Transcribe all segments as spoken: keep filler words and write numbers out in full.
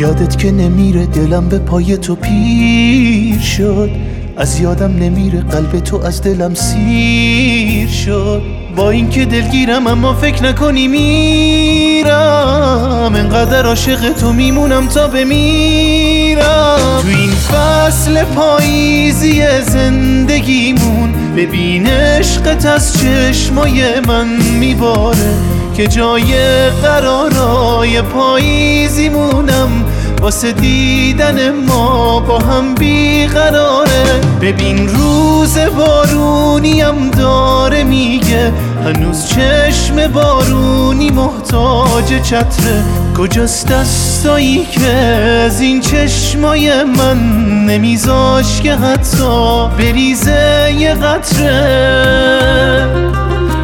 یادت که نمیره دلم به پای تو پیر شد، از یادم نمیره قلب تو از دلم سیر شد. با اینکه دلگیرم اما فکر نکنی میرم، انقدر عاشق تو میمونم تا بمیرم. تو این فصل پاییزی زندگیمون ببین عشقت از چشمای من میباره، که جای قرارای پاییزیمونم واسه دیدن ما با هم بیقراره. ببین روز بارونیم داره میگه هنوز چشم بارونی محتاج چتره. کجاست دستایی که از این چشمای من نمیذاش که حتی بریزه یه قطره.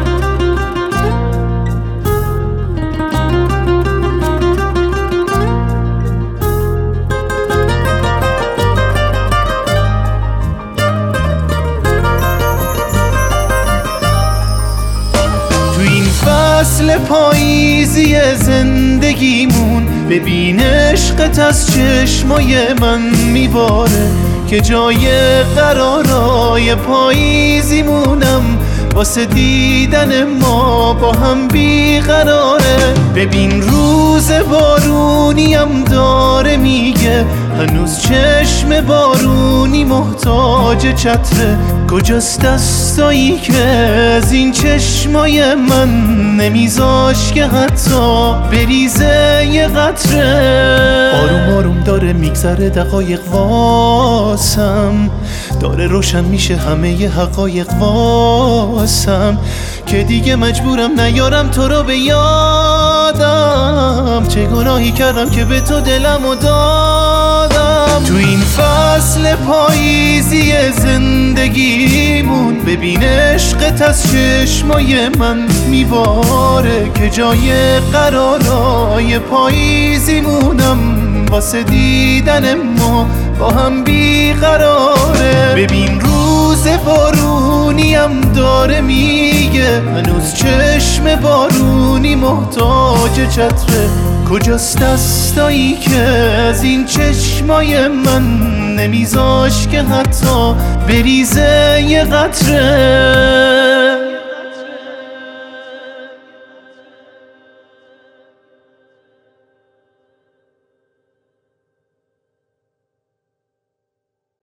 فصل پاییزی زندگیمون ببین عشقت از چشمای من میباره، که جای قرارای پاییزیمونم واسه دیدن ما با هم بیقراره. ببین روز بارونیم داره میگه هنوز چشم بارونی محتاج چتره. کجاست دستایی که از این چشمای من نمیذاش که حتی بریزه یه قطره. آروم آروم داره میگذره دقایق واسم، داره روشن میشه همه ی حقایق واسم، که دیگه مجبورم نیارم تو رو به یادم. چه گناهی کردم که به تو دلمو دادم. تو این فصل پاییزی زندگیمون ببین عشقت از چشمای من میباره، که جای قرارای پاییزیمونم واسه دیدن ما با هم بیقراره. ببین روز بارونیم داره میگه هنوز چشم بارونی محتاج چتره. کجاست دستایی که از این چشمای من نمیذاش که حتی بریزه یه قطره.